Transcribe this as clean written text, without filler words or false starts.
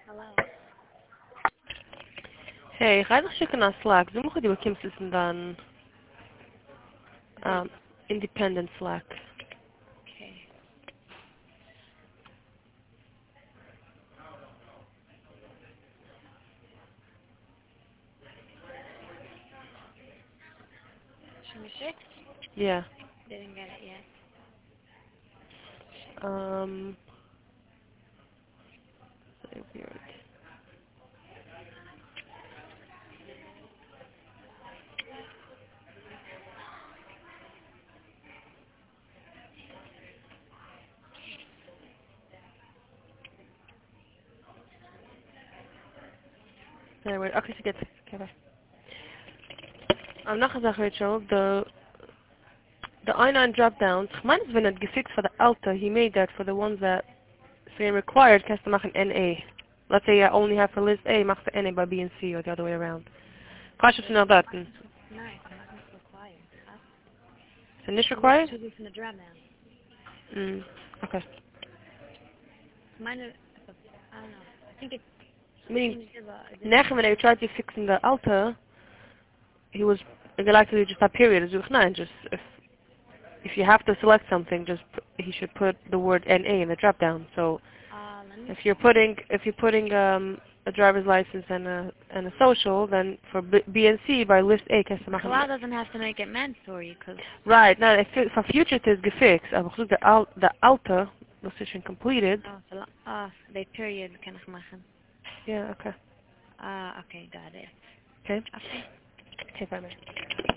Hello. Hey, ich habe schicken an Slack. Du musst die bekommst es in dann Independent Slack. Okay. Should we fix? Yeah. Didn't get it yet. Um, so weird. Very weird. Okay, so get okay, bye. Noch eine Sache, Rachel. The I9 drop downs. Ich meine, es wird nicht gefixt for the Alta. He made that for the ones that say required. Kannst du machen NA. Let's say you only have for list A, machst du NA by B and C or the other way around. Kannst du know that? Is Nice. I'm not required. it nicht I'm just required? choosing from the drop down. Okay. Mine, I don't know. I think it's. Meaning, Nachher, when I tried to fix in the Alta, he was likely just a period. So, no, just if you have to select something, just he should put the word NA in the drop down. So Let me. if you're putting a driver's license and a social, then for B and C by list A kannst du machen. Kalal doesn't have to make it mandatory because. Right. Now, if for future it is gefixed, aber ich suche the Alta, das ist schon completed. Oh, so, the period kann ich machen. Yeah. Okay. Okay, got it. Okay. Okay. Okay. Bye.